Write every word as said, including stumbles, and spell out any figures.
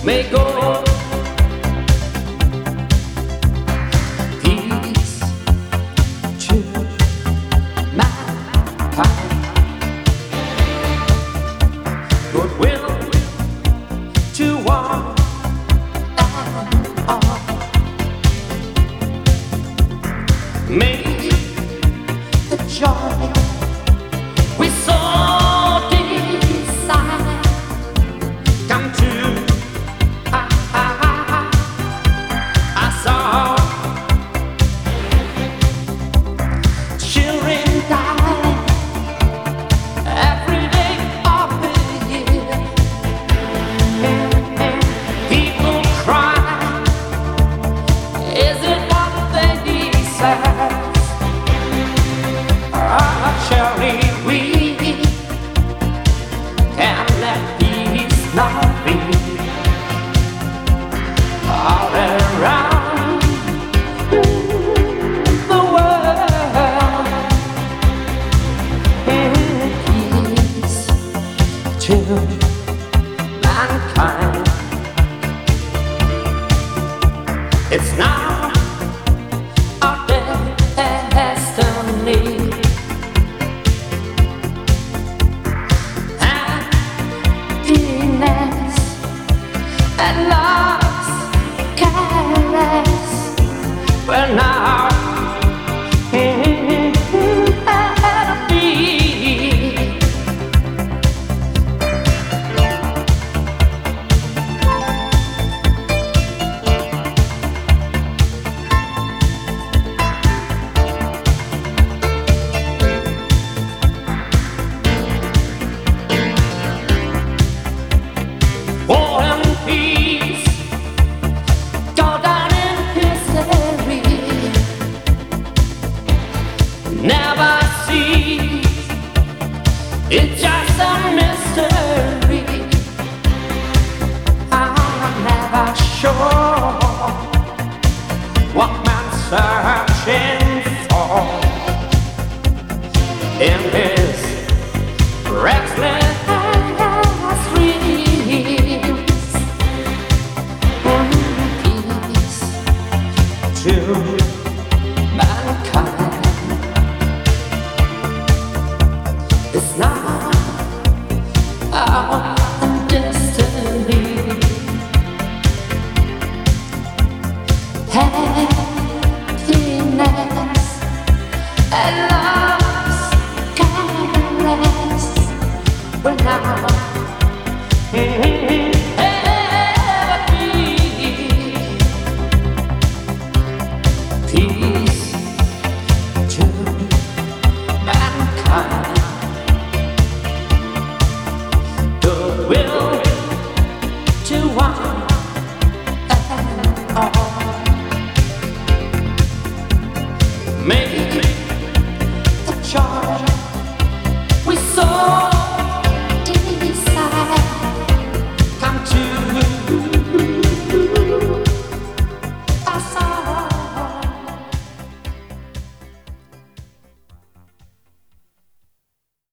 may go. Peace to mankind, goodwill to one and all. May the joy we so desire come true. I, I, I saw children die every day of the year. People cry, is it what they deserve? Ah, surely we can let peace not be all around the world. Peace to mankind. It's now our destiny. Happiness and love's caress. Well, now it'll be. War and peace.